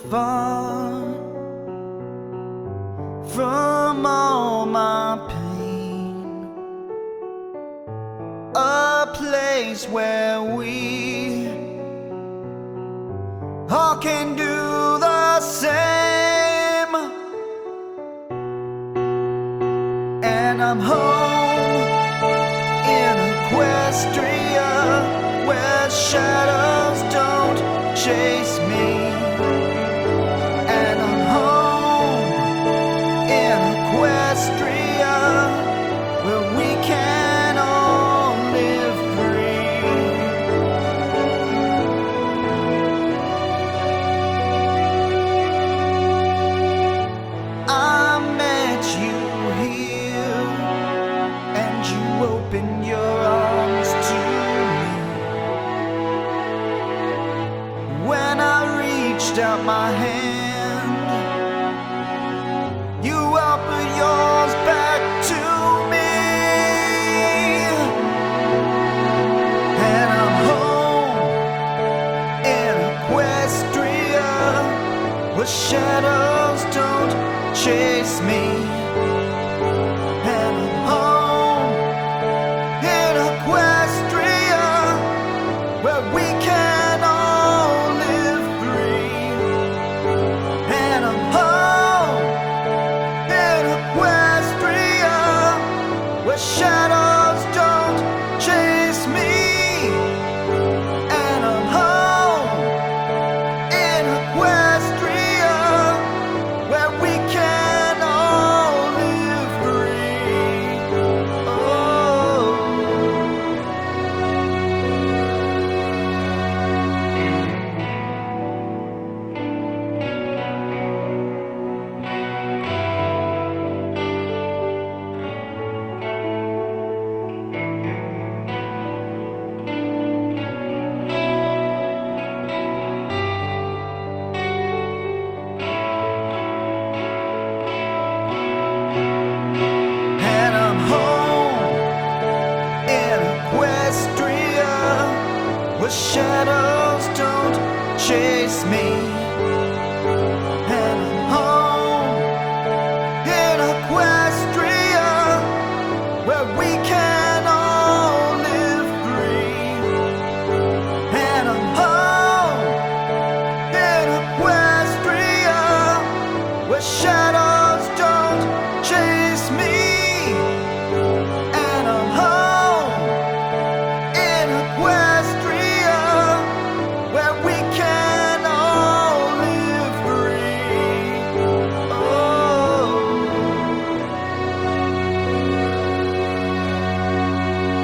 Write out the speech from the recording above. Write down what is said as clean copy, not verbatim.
far from all my pain, a place where we all can do the same. And I'm home in Equestria, where shadows don't chase me. And I'm home in Equestria, where we can all live free. I met you here, and you opened your arms to me. When I reached out my hand, you offered yours back to me. And I'm home in Equestria, where shadows don't chase me. And I'm home in Equestria, where we can all live free. And I'm home in Equestria, where shadows don't chase me. And I'm home in Equestria, where we can all live free. Oh. And I'm home in Equestria, where shadows don't chase me. And I'm home in Equestria, where we can all live free. And I'm home in Equestria, where shadows